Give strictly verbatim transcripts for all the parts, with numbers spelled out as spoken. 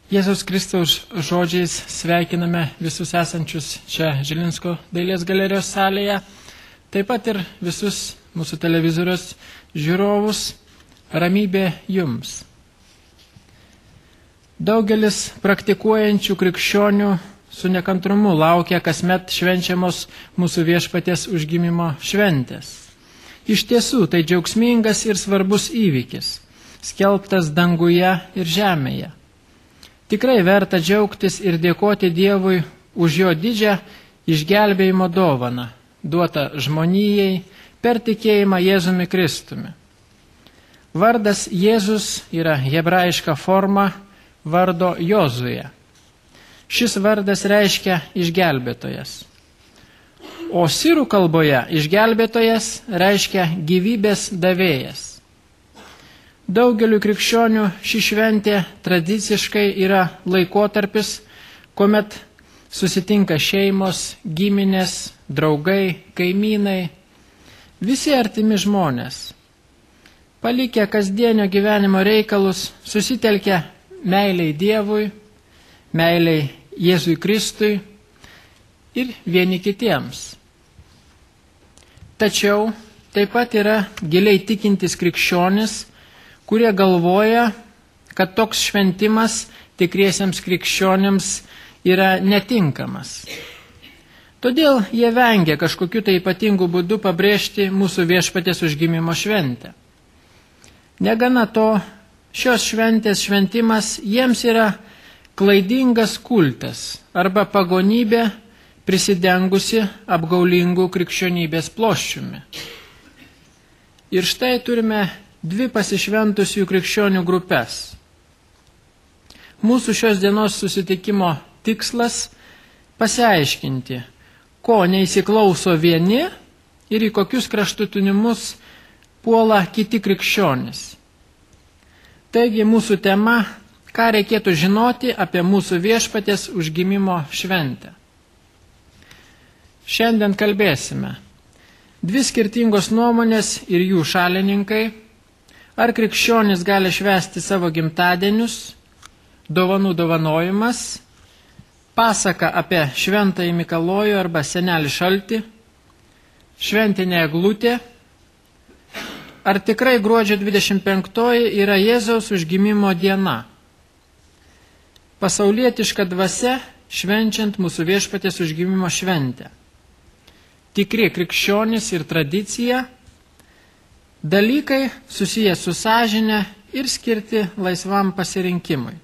Jėzaus Kristaus žodžiais sveikiname visus esančius čia Žilinsko dailės galerijos salėje, taip pat ir visus mūsų televizorius žiūrovus. Ramybė jums. Daugelis praktikuojančių krikščionių su nekantrumu laukia kasmet švenčiamos mūsų Viešpaties užgimimo šventės. Iš tiesų, tai džiaugsmingas ir svarbus įvykis, skelbtas danguje ir žemėje. Tikrai verta džiaugtis ir dėkoti Dievui už jo didžią išgelbėjimo dovaną, duotą žmonijai per tikėjimą Jėzumi Kristumi. Vardas Jėzus yra hebrajiška forma vardo Jozuje. Šis vardas reiškia išgelbėtojas. O sirų kalboje išgelbėtojas reiškia gyvybės davėjas. Daugeliu krikščionių ši šventė tradiciškai yra laikotarpis, kuomet susitinka šeimos, giminės, draugai, kaimynai, visi artimi žmonės. Palikę kasdienio gyvenimo reikalus, susitelkę meiliai Dievui, meiliai Jėzui Kristui ir vieni kitiems. Tačiau taip pat yra giliai tikintis krikščionis, kurie galvoja, kad toks šventimas tikriesiems krikščionims yra netinkamas. Todėl jie vengia kažkokiu tai ypatingu būdu pabrėžti mūsų Viešpaties užgimimo šventę. Negana to, šios šventės šventimas jiems yra klaidingas kultas arba pagonybė prisidengusi apgaulingų krikščionybės ploščiumi. Ir štai turime dvi pasišventusių krikščionių grupės. Mūsų šios dienos susitikimo tikslas pasiaiškinti, ko neįsiklauso vieni ir į kokius kraštutinumus puola kiti krikščionys. Taigi mūsų tema, ką reikėtų žinoti apie mūsų Viešpaties užgimimo šventę. Šiandien kalbėsime dvi skirtingos nuomonės ir jų šalininkai, ar krikščionys gali švęsti savo gimtadienius, dovanų dovanojimas, pasaka apie šventąjį Mikalojų arba senelį Šaltį, šventinė eglutė. Ar tikrai gruodžio dvidešimt penktoji yra Jėzaus užgimimo diena? Pasaulietiška dvasia švenčiant mūsų Viešpaties užgimimo šventę. Tikri krikščionys ir tradicija, dalykai susiję su sąžine ir skirti laisvam pasirinkimui.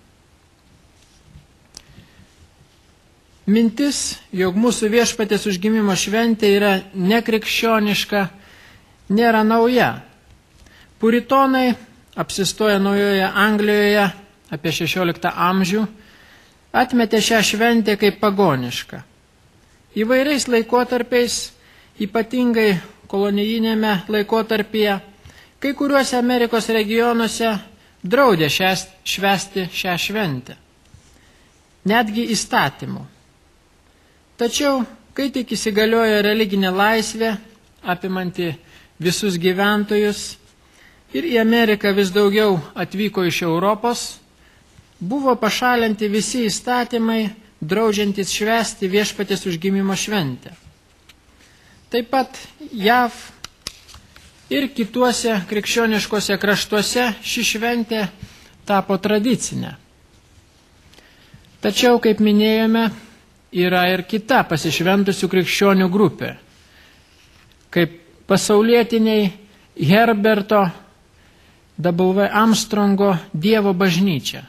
Mintis, jog mūsų Viešpaties užgimimo šventė yra nekrikščioniška, nėra nauja. Puritonai, apsistoję Naujoje Anglijoje apie šešioliktą amžių, atmetė šią šventę kaip pagonišką. Įvairiais laikotarpiais, ypatingai kolonijinėme laikotarpyje, kai kuriuose Amerikos regionuose draudė švęsti šią šventę, netgi įstatymu. Tačiau, kai tik įsigaliojo religinė laisvė, apimanti visus gyventojus, ir į Ameriką vis daugiau atvyko iš Europos, buvo pašalinti visi įstatymai, draudžiantys švęsti Viešpaties užgimimo šventę. Taip pat J A V ir kituose krikščioniškose kraštuose ši šventė tapo tradicinė. Tačiau, kaip minėjome, yra ir kita pasišventusių krikščionių grupė, kaip pasaulietiniai Herberto W. Armstrongo Dievo bažnyčia.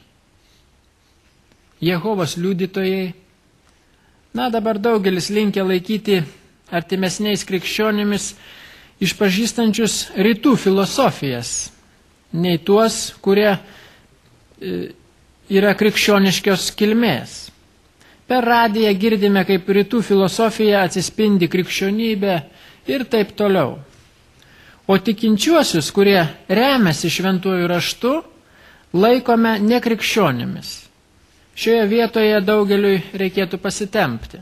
Jehovos liudytojai, na dabar daugelis linkę laikyti artimesniais krikščionimis išpažįstančius rytų filosofijas, nei tuos, kurie yra krikščioniškios kilmės. Per radiją girdime, kaip rytų filosofija atsispindi krikščionybė ir taip toliau. O tikinčiuosius, kurie remiasi šventuoju raštu, laikome nekrikščionimis. Šioje vietoje daugeliui reikėtų pasitempti.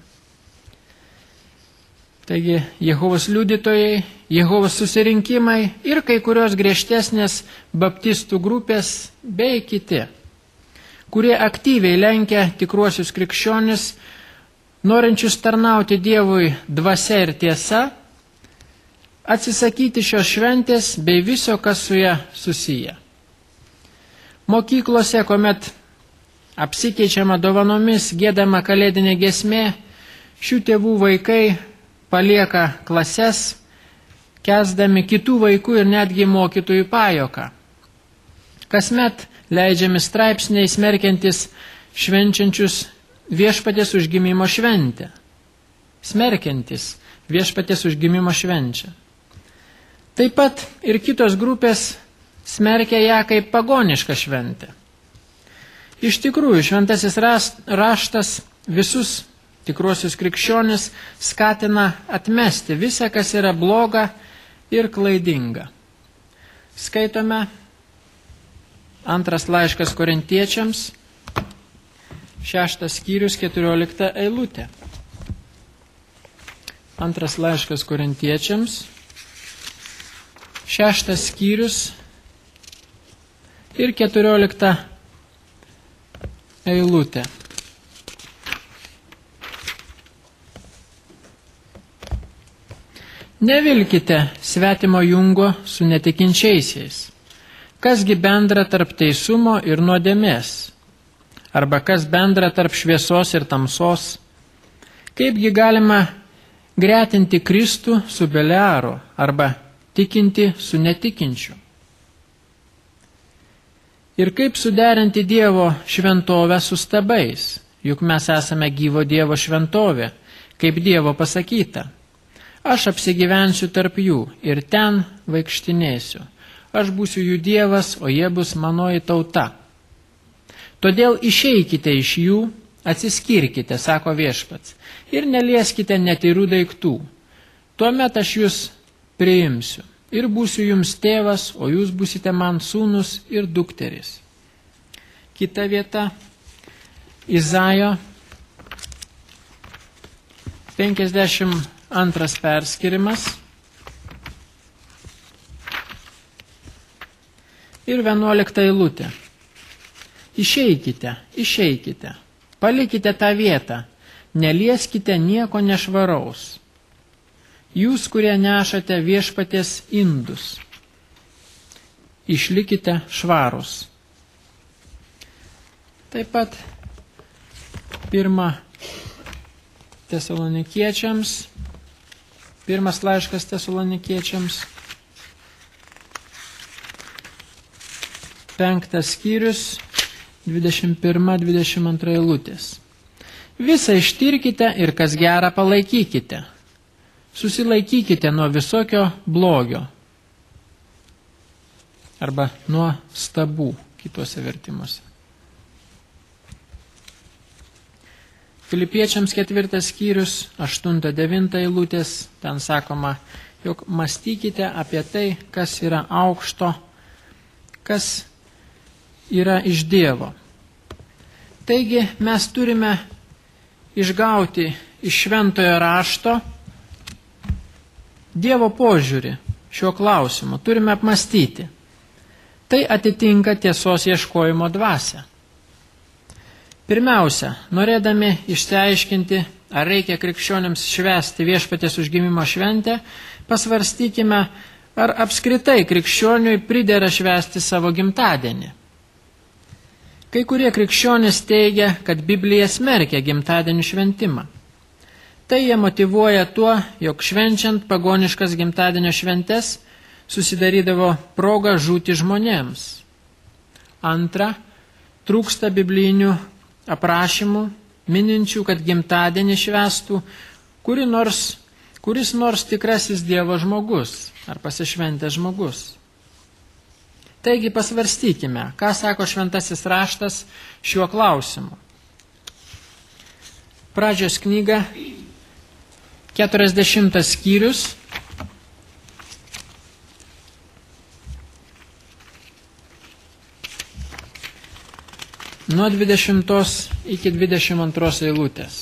Taigi, Jehovos liudytojai, Jehovos susirinkimai ir kai kurios griežtesnės baptistų grupės bei kiti, kurie aktyviai lenkia tikruosius krikščionis, norinčius tarnauti Dievui dvasia ir tiesa, atsisakyti šios šventės bei viso, kas su ją susiję. Mokyklose, kuomet apsikeičiama dovanomis, giedama kalėdinė giesmė, šių tėvų vaikai palieka klases, kęsdami kitų vaikų ir netgi mokytojų pajuoką. Kasmet leidžiami straipsniai smerkiantis švenčiančius viešpaties užgimimo šventę. Smerkiantis viešpaties užgimimo švenčią. Taip pat ir kitos grupės smerkia ją kaip pagonišką šventę. Iš tikrųjų, šventasis raštas visus tikruosius krikščionis skatina atmesti visą, kas yra bloga ir klaidinga. Skaitome antras laiškas Korintiečiams, šeštas skyrius, keturiolikta eilutė. Antras laiškas Korintiečiams, šeštas skyrius ir keturiolikta eilutė. Nevilkite svetimo jungo su netikinčiaisiais. Kasgi bendra tarp teisumo ir nuodėmės? Arba kas bendra tarp šviesos ir tamsos? Kaipgi galima gretinti Kristų su Beliaru arba tikinti su netikinčiu? Ir kaip suderinti Dievo šventovę su stabais? Juk mes esame gyvo Dievo šventovė, kaip Dievo pasakyta. Aš apsigyvensiu tarp jų ir ten vaikštinėsiu. Aš būsiu jų Dievas, o jie bus manoji tauta. Todėl išeikite iš jų, atsiskirkite, sako viešpats, ir nelieskite netyrų daiktų. Tuomet aš jūs priimsiu ir būsiu jums tėvas, o jūs būsite man sūnus ir dukteris. Kita vieta, Izaijo, penkiasdešimt antras perskirimas ir vienuolikta eilutė. Išeikite, išeikite, palikite tą vietą, nelieskite nieko nešvaraus. Jūs, kurie nešate viešpaties indus, išlikite švarūs. Taip pat pirma Tesalonikiečiams, pirmas laiškas Tesalonikiečiams, penktas skyrius, dvidešimt pirma dvidešimt antra eilutės. Visą ištirkite ir kas gera palaikykite. Susilaikykite nuo visokio blogio arba nuo stabų kituose vertimuose. Filipiečiams ketvirtas skyrius, aštunta devinta eilutės, ten sakoma, jog mąstykite apie tai, kas yra aukšto, kas yra iš Dievo. Taigi mes turime išgauti iš šventojo rašto Dievo požiūrį šiuo klausimu. Turime apmastyti. Tai atitinka tiesos ieškojimo dvasią. Pirmiausia, norėdami išsiaiškinti, ar reikia krikščionims švęsti viešpaties užgimimo šventę, pasvarstykime, ar apskritai krikščioniui pridera švęsti savo gimtadienį. Kai kurie krikščionys teigia, kad Biblija smerkia gimtadienių šventimą. Tai jie motyvuoja tuo, jog švenčiant pagoniškas gimtadienio šventes susidarydavo proga žūti žmonėms. Antra, trūksta biblijinių aprašymų, mininčių, kad gimtadienį švęstų kuri nors, kuris nors tikrasis Dievo žmogus ar pasišventęs žmogus. Taigi pasvarstykime, ką sako šventasis raštas šiuo klausimu. Pradžios knyga, keturiasdešimtas skyrius, nuo dvidešimtos iki dvidešimt antros eilutės.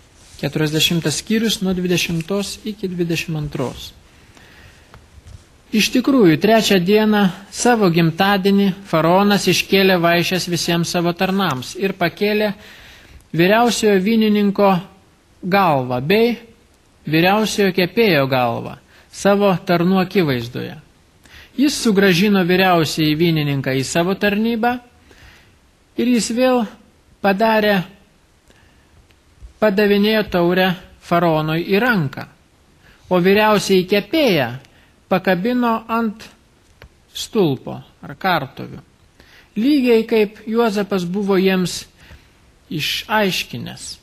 keturiasdešimtas skyrius nuo dvidešimtos iki dvidešimt antros. Iš tikrųjų, trečią dieną savo gimtadienį faraonas iškėlė vaišes visiems savo tarnams ir pakėlė vyriausiojo vynininko galvą bei vyriausiojo kepėjo galvą savo tarnų akivaizdoje. Jis sugrąžino vyriausiąjį vynininką į savo tarnybą ir jis vėl padarė, padavinėjo taurę faraonui į ranką, o vyriausiąjį kepėją pakabino ant stulpo ar kartuvių, lygiai kaip Juozapas buvo jiems išaiškinęs.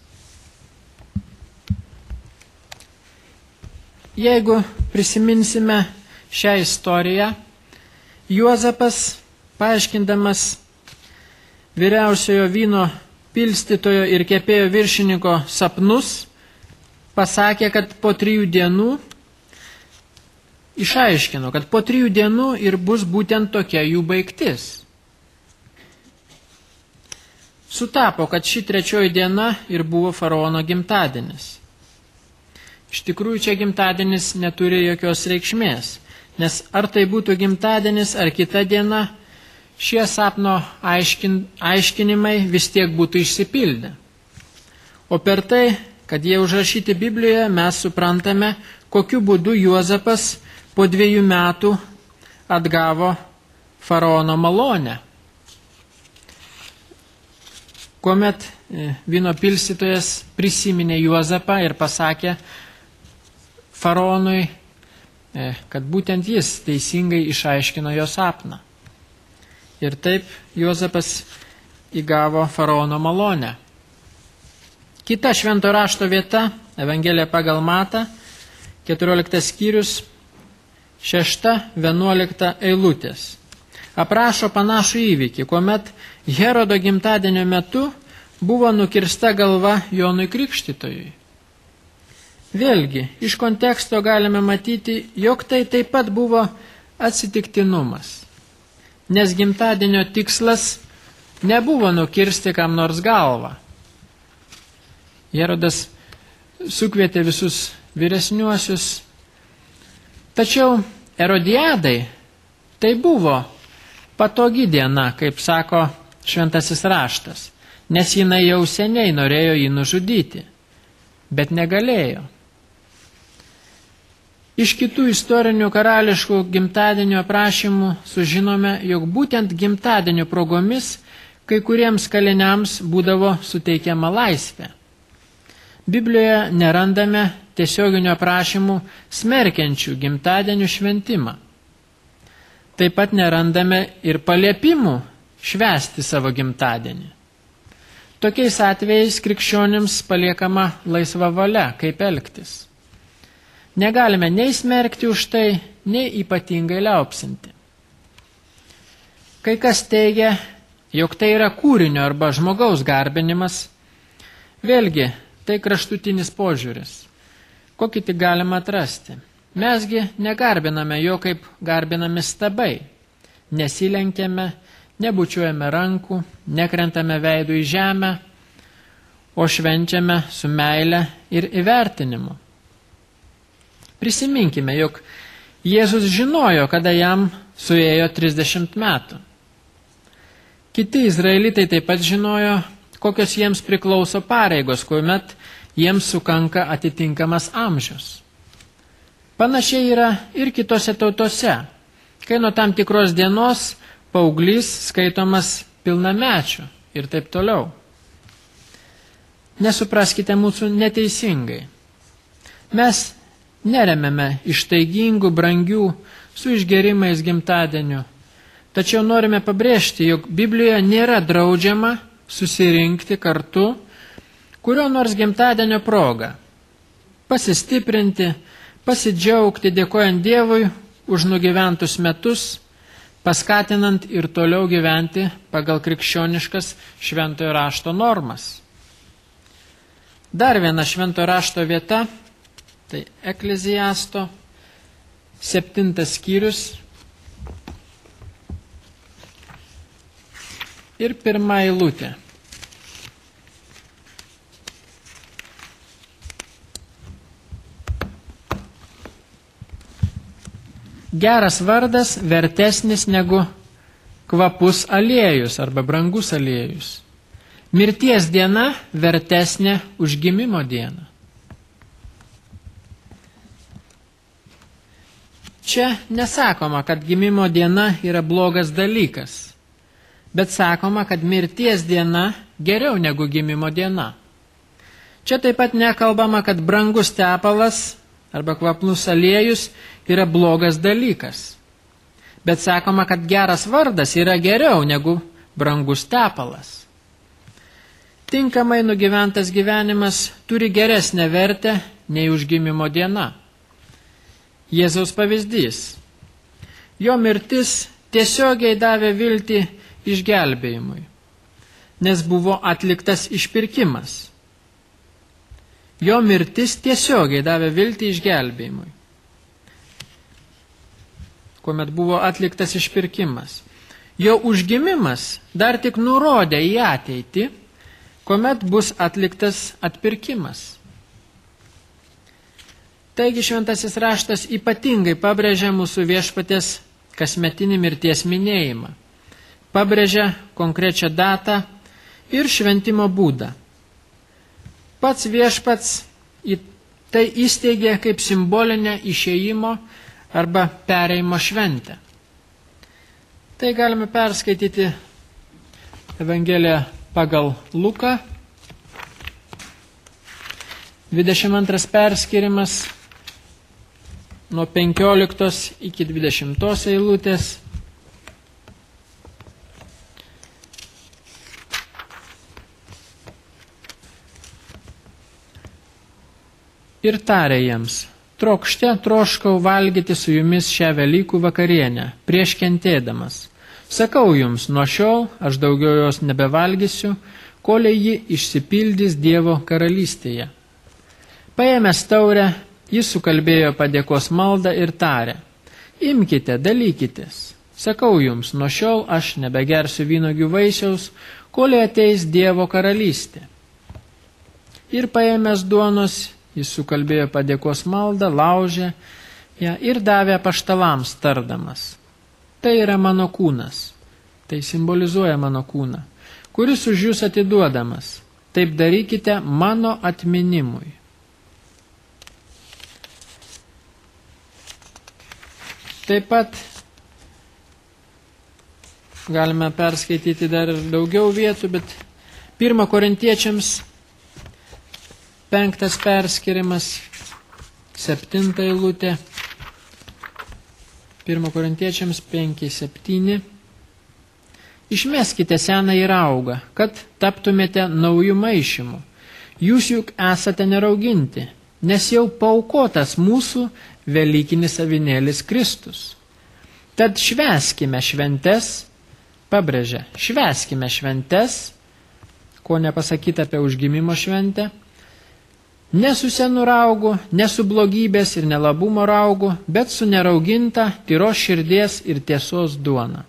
Jeigu prisiminsime šią istoriją, Juozapas, paaiškindamas vyriausiojo vyno pilstytojo ir kepėjo viršininko sapnus, pasakė, kad po trijų dienų išaiškino, kad po trijų dienų ir bus būtent tokia jų baigtis. Sutapo, kad ši trečioji diena ir buvo faraono gimtadienis. Iš tikrųjų, čia gimtadienis neturi jokios reikšmės, nes ar tai būtų gimtadienis ar kita diena, šie sapno aiškin, aiškinimai vis tiek būtų išsipildę. O per tai, kad jie užrašyti Biblijoje, mes suprantame, kokiu būdu Juozapas po dviejų metų atgavo faraono malonę. Kuomet vyno pilstytojas prisiminė Juozapą ir pasakė faraonui, kad būtent jis teisingai išaiškino jo sapną. Ir taip Juozapas įgavo faraono malonę. Kita švento rašto vieta, Evangelija pagal Matą, keturioliktas skyrius, šešta, vienuolikta eilutės. Aprašo panašų įvykį, kuomet Herodo gimtadienio metu buvo nukirsta galva Jonui Krikštytojui. Vėlgi, iš konteksto galime matyti, jog tai taip pat buvo atsitiktinumas, nes gimtadienio tikslas nebuvo nukirsti kam nors galvą. Herodas sukvietė visus vyresniuosius, tačiau Erodiadai tai buvo patogi diena, kaip sako šventasis raštas, nes jinai jau seniai norėjo jį nužudyti, bet negalėjo. Iš kitų istorinių karališkų gimtadienio aprašymų sužinome, jog būtent gimtadienio progomis kai kuriems kaliniams būdavo suteikiama laisvė. Biblijoje nerandame tiesioginių aprašymų smerkiančių gimtadienių šventimą. Taip pat nerandame ir paliepimų švęsti savo gimtadienį. Tokiais atvejais krikščionims paliekama laisva valia, kaip elgtis. Negalime nei smerkti už tai, nei ypatingai liaupsinti. Kai kas teigia, jog tai yra kūrinio arba žmogaus garbinimas, vėlgi tai kraštutinis požiūris, kokį tik galima atrasti. Mesgi negarbiname jo kaip garbinami stabai, nesilenkiame, nebučiuojame rankų, nekrentame veidų į žemę, o švenčiame su meile ir įvertinimu. Prisiminkime, jog Jėzus žinojo, kada jam suėjo trisdešimt metų. Kiti izraelitai taip pat žinojo, kokios jiems priklauso pareigos, kuomet jiems sukanka atitinkamas amžius. Panašiai yra ir kitose tautose, kai nuo tam tikros dienos paauglys skaitomas pilnamečiu ir taip toliau. Nesupraskite mūsų neteisingai. Mes neremiame ištaigingų, brangių, su išgerimais gimtadienių, tačiau norime pabrėžti, jog Biblijoje nėra draudžiama susirinkti kartu, kurio nors gimtadienio proga, pasistiprinti, pasidžiaugti, dėkojant Dievui už nugyventus metus, paskatinant ir toliau gyventi pagal krikščioniškas šventojo rašto normas. Dar viena šventojo rašto vieta, tai Ekleziasto, septintas skyrius ir pirma eilutė. geras vardas vertesnis negu kvapus aliejus arba brangus aliejus. Mirties diena vertesnė už gimimo dieną. Čia nesakoma, kad gimimo diena yra blogas dalykas, bet sakoma, kad mirties diena geriau negu gimimo diena. Čia taip pat nekalbama, kad brangus tepalas arba kvapnus aliejus yra blogas dalykas, bet sakoma, kad geras vardas yra geriau negu brangus tepalas. Tinkamai nugyventas gyvenimas turi geresnę vertę nei užgimimo diena. Jėzaus pavyzdys. Jo mirtis tiesiogiai davė viltį išgelbėjimui, nes buvo atliktas išpirkimas. Jo mirtis tiesiogiai davė viltį išgelbėjimui, kuomet buvo atliktas išpirkimas. Jo užgimimas dar tik nurodė į ateitį, kuomet bus atliktas atpirkimas. Taigi šventasis raštas ypatingai pabrėžia mūsų viešpaties kasmetinį mirties minėjimą. Pabrėžia konkrečią datą ir šventimo būdą. Pats viešpats tai įsteigė kaip simbolinę išėjimo arba pereimo šventę. Tai galime perskaityti Evangeliją pagal Luką, dvidešimt antras perskirimas nuo penkioliktos iki dvidešimtos eilutės. Ir tarė jiems, trokšte troškau valgyti su jumis šią Velykų vakarienę, prieš kentėdamas. Sakau jums, nuo šiol aš daugiau jos nebevalgysiu, kolei ji išsipildys Dievo karalystėje. Paėmęs taurę, jis sukalbėjo padėkos maldą ir tarė, imkite, dalykitės. Sakau jums, nuo šiol aš nebegersiu vynuogių vaisiaus, kolei ateis Dievo karalystė. Ir paėmęs duonos, jis sukalbėjo padėkos maldą, laužė ją ir davė apaštalams tardamas. Tai yra mano kūnas, tai simbolizuoja mano kūną, kuris už jūs atiduodamas. Taip darykite mano atminimui. Taip pat galime perskaityti dar ir daugiau vietų, bet pirmą Korintiečiams penktas perskirimas, septinta eilutė. pirmą Korintiečiams penki septyni. Išmeskite senąjį raugą, kad taptumėte naujų maišymų. Jūs juk esate nerauginti, nes jau paaukotas mūsų velykinis avinėlis Kristus. Tad švęskime šventes, pabrėžia, švęskime šventes, ko nepasakyta apie užgimimo šventę, ne su senu raugu, ne su blogybės ir nelabumo raugu, bet su nerauginta, tyros širdies ir tiesos duona.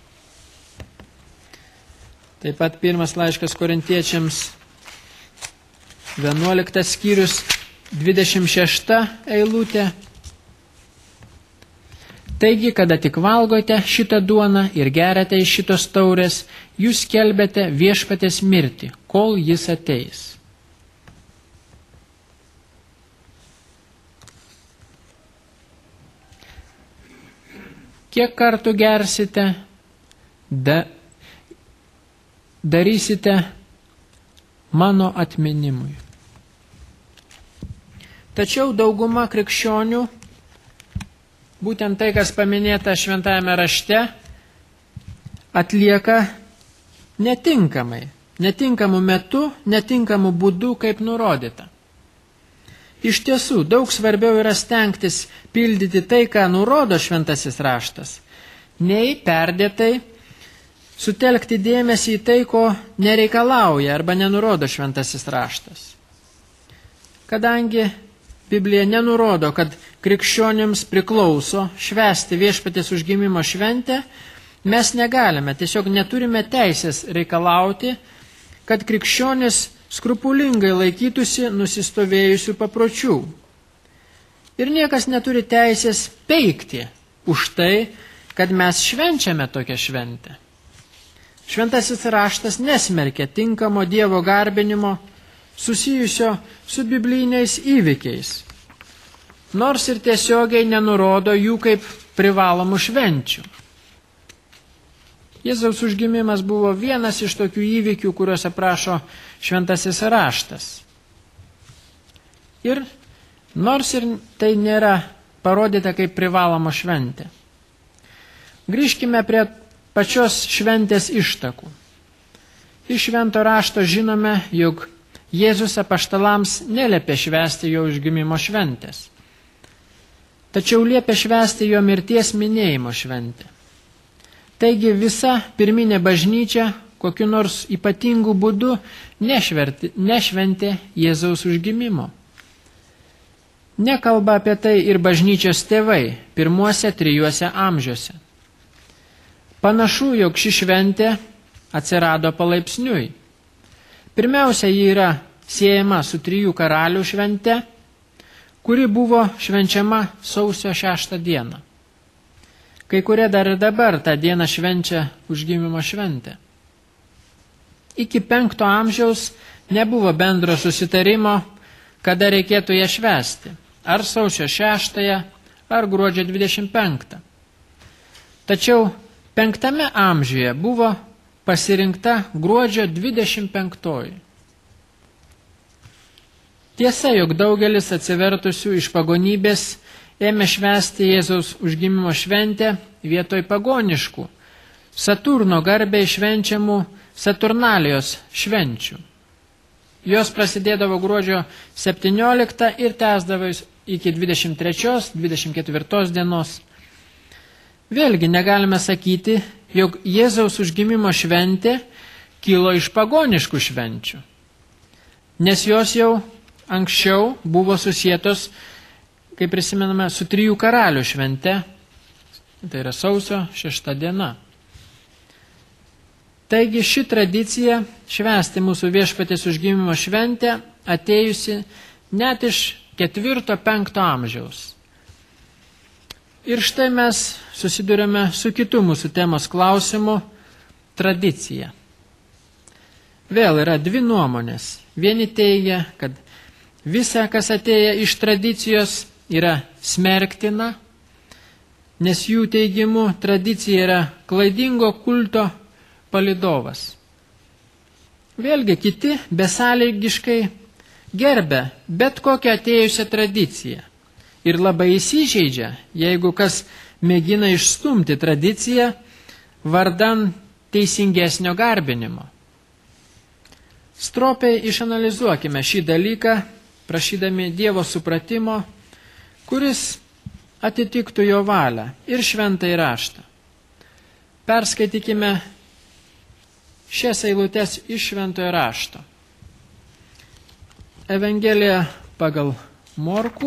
Taip pat pirmas laiškas Korintiečiams, vienuoliktas skyrius, dvidešimt šešta eilutė. Taigi, kada tik valgote šitą duoną ir geriate iš šitos taurės, jūs skelbiate viešpaties mirtį, kol jis ateis. Kiek kartų gersite, da, darysite mano atminimui. Tačiau dauguma krikščionių, būtent tai, kas paminėta šventajame rašte, atlieka netinkamai, netinkamu metu, netinkamu būdu, kaip nurodyta. Iš tiesų, daug svarbiau yra stengtis pildyti tai, ką nurodo šventasis raštas, nei perdėtai sutelkti dėmesį į tai, ko nereikalauja arba nenurodo šventasis raštas. Kadangi Biblija nenurodo, kad krikščionims priklauso švęsti viešpaties užgimimo šventę, mes negalime, tiesiog neturime teisės reikalauti, kad krikščionis skrupulingai laikytųsi nusistovėjusių papročių. Ir niekas neturi teisės peikti už tai, kad mes švenčiame tokią šventę. Šventasis raštas nesmerkia tinkamo Dievo garbinimo susijusio su biblijiniais įvykiais, nors ir tiesiogiai nenurodo jų kaip privalomų švenčių. Jėzaus užgimimas buvo vienas iš tokių įvykių, kuriuos aprašo šventasis raštas. Ir nors ir tai nėra parodyta kaip privaloma šventė. Grįžkime prie pačios šventės ištakų. Iš švento rašto žinome, jog Jėzus apaštalams neliepė švęsti jo užgimimo šventės, tačiau liepė švęsti jo mirties minėjimo šventę. Taigi visa pirminė bažnyčia kokiu nors ypatingu būdu nešverti, nešventė Jėzaus užgimimo. Nekalba apie tai ir bažnyčios tėvai pirmuose trijuose amžiuose. Panašu, jog ši šventė atsirado palaipsniui. Pirmiausia, ji yra siejama su trijų karalių švente, kuri buvo švenčiama sausio šeštą dieną. Kai kurie dar ir dabar tą dieną švenčia užgimimo šventę. Iki penkto amžiaus nebuvo bendro susitarimo, kada reikėtų ją švęsti, ar sausio šeštąją, ar gruodžio dvidešimt penktą. Tačiau penktame amžiuje buvo pasirinkta gruodžio dvidešimt penktoji. Tiesa, jog daugelis atsivertusių iš pagonybės ėmė švęsti Jėzaus užgimimo šventę vietoj pagoniškų, Saturno garbei švenčiamų Saturnalijos švenčių. Jos prasidėdavo gruodžio septynioliktą ir tęsdavo iki dvidešimt trečios dvidešimt ketvirtos dienos. Vėlgi negalime sakyti, jog Jėzaus užgimimo šventė kilo iš pagoniškų švenčių, nes jos jau anksčiau buvo susietos, kaip prisimename, su trijų karalių švente, tai yra sausio šešta diena. Taigi ši tradicija švęsti mūsų viešpaties užgimimo šventę atėjusi net iš ketvirto penkto amžiaus. Ir štai mes susidurėme su kitu mūsų temos klausimu – tradicija. Vėl yra dvi nuomonės. Vieni teigia, kad visa, kas atėję iš tradicijos, yra smerktina, nes jų teigimu tradicija yra klaidingo kulto palydovas. Vėlgi kiti besąlygiškai gerbia bet kokią atėjusią tradiciją ir labai įsižeidžia, jeigu kas mėgina išstumti tradiciją vardan teisingesnio garbinimo. Stropiai išanalizuokime šį dalyką, prašydami Dievo supratimo, kuris atitiktų jo valią ir šventąjį raštą. Perskaitykime šias eilutes iš šventojo rašto. Evangelija pagal Morkų,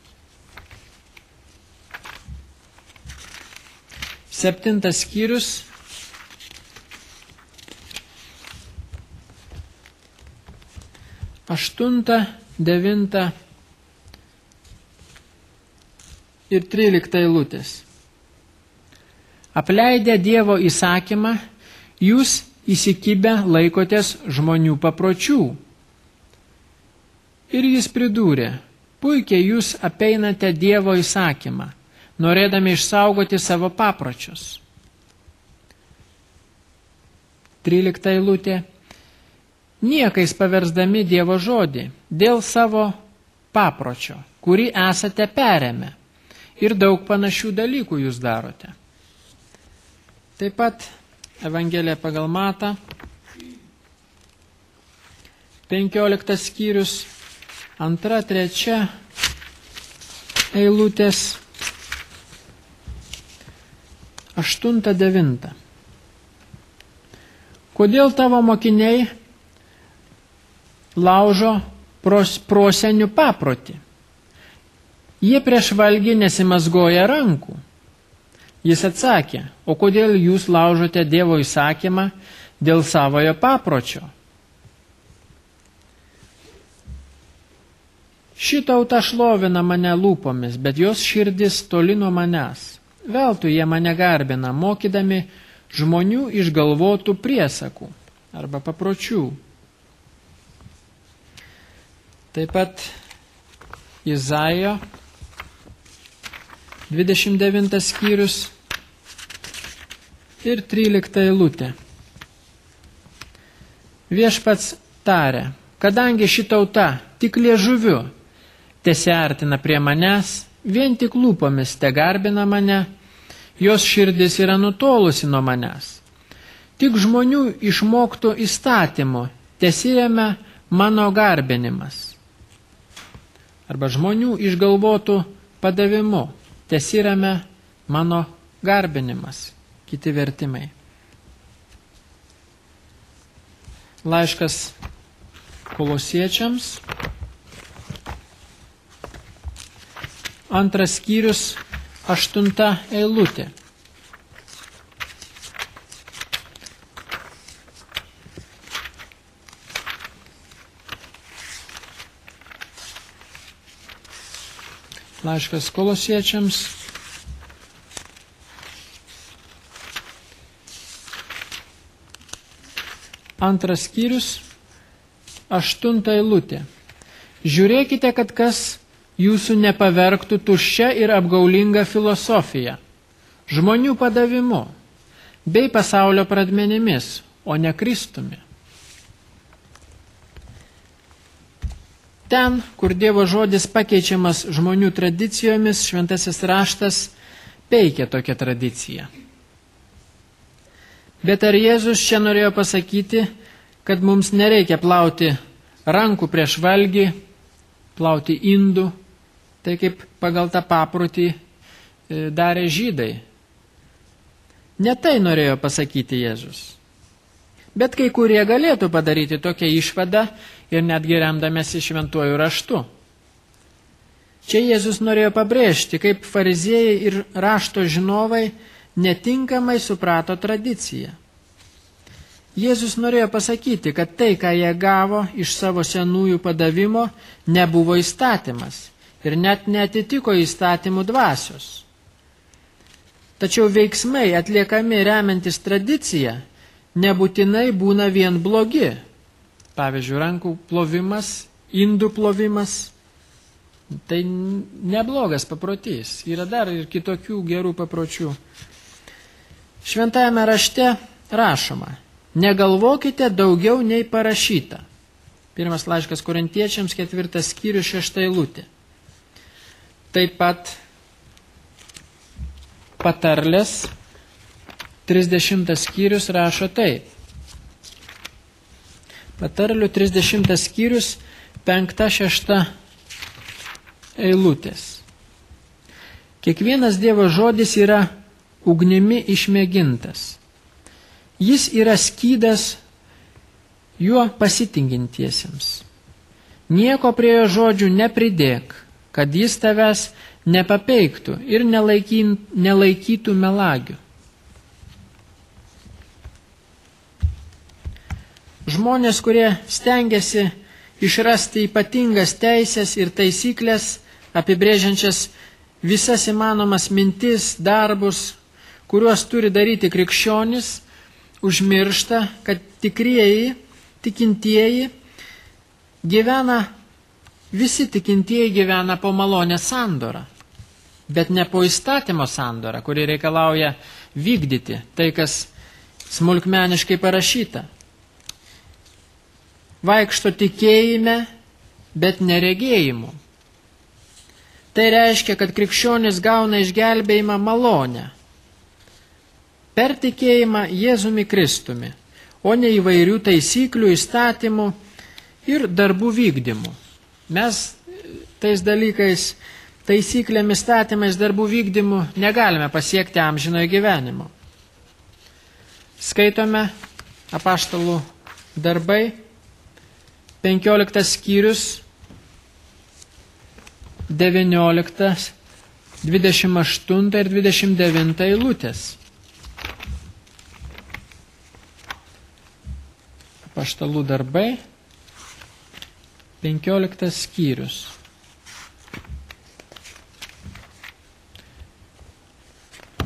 septintas skyrius, aštunta, devinta ir trylikta eilutės. Apleidę Dievo įsakymą, jūs įsikibę laikotės žmonių papročių. Ir jis pridūrė, puikiai jūs apeinate Dievo įsakymą, norėdami išsaugoti savo papročius. Trylikta eilutė. Niekais paversdami Dievo žodį dėl savo papročio, kurį esate perėmę, ir daug panašių dalykų jūs darote. Taip pat Evangelija pagal Matą, penkioliktas skyrius, antra, trečia eilutės, aštunta, devinta. Kodėl tavo mokiniai laužo pros, prosenių paprotį? Jie prieš valgį nesimazgoja rankų. Jis atsakė, o kodėl jūs laužote Dievo įsakymą dėl savojo papročio? Ši tauta šlovina mane lūpomis, bet jos širdis toli nuo manęs. veltui jie mane garbina, mokydami žmonių išgalvotų priesakų arba papročių. Taip pat Izaijo dvidešimt devintas skyrius ir trylikta eilutė. Viešpats taria, kadangi ši tauta tik liežuviu tesiartina prie manęs, vien tik lūpomis te garbina mane, jos širdis yra nutolusi nuo manęs. Tik žmonių išmoktų įstatymų tesiremia mano garbinimas. Arba žmonių išgalvotų padavimu tesiremia mano garbinimas. Kiti vertimai. Laiškas Kolosiečiams. Antras skyrius, aštunta eilutė. Laiškas Kolosiečiams. Antras skyrius, aštunta eilutė. Žiūrėkite, kad kas jūsų nepavergtų tuščia ir apgaulinga filosofija, žmonių padavimu, bei pasaulio pradmenimis, o ne Kristumi. Ten, kur Dievo žodis pakeičiamas žmonių tradicijomis, šventasis raštas peikia tokią tradiciją. Bet ar Jėzus čia norėjo pasakyti, kad mums nereikia plauti rankų prieš valgį, plauti indų, tai kaip pagal tą paprotį darė žydai? Ne tai norėjo pasakyti Jėzus. Bet kai kurie galėtų padaryti tokią išvadą ir netgi remdamėsi šventuoju raštu. Čia Jėzus norėjo pabrėžti, kaip fariziejai ir rašto žinovai netinkamai suprato tradiciją. Jėzus norėjo pasakyti, kad tai, ką jie gavo iš savo senųjų padavimo, nebuvo įstatymas ir net neatitiko įstatymų dvasios. Tačiau veiksmai atliekami remiantis tradiciją nebūtinai būna vien blogi. Pavyzdžiui, rankų plovimas, indų plovimas, tai neblogas paprotys. Yra dar ir kitokių gerų papročių. Šventajame rašte rašoma, negalvokite daugiau nei parašyta. Pirmas laiškas Korintiečiams, ketvirtas skyrius, šešta eilutė. Taip pat patarlės, trisdešimtas skyrius rašo taip. Patarlių trisdešimtas skyrius, penkta, šešta eilutės. Kiekvienas Dievo žodis yra ugnimi išmėgintas. Jis yra skydas juo pasitingintiesiems. Nieko prie jo žodžių nepridėk, kad jis tavęs nepapeiktų ir nelaikytų melagių. Žmonės, kurie stengiasi išrasti ypatingas teisės ir taisyklės, apibrėžiančias visas įmanomas mintis, darbus, kuriuos turi daryti krikščionis, užmiršta, kad tikrieji, tikintieji gyvena, visi tikintieji gyvena po malonės sandorą, bet ne po įstatymo sandorą, kuri reikalauja vykdyti tai, kas smulkmeniškai parašyta. Vaikšto tikėjime, bet neregėjimu. Tai reiškia, kad krikščionis gauna išgelbėjimą malonę per tikėjimą Jėzumi Kristumi, o ne įvairių taisyklių, įstatymų ir darbų vykdymų. Mes tais dalykais, taisyklėmis, įstatymais, darbų vykdymų negalime pasiekti amžinojo gyvenimo. Skaitome apaštalų darbai, penkioliktas skyrius, devynioliktas, dvidešimt aštunta ir dvidešimt devinta eilutės. Apaštalų darbai, penkioliktas skyrius.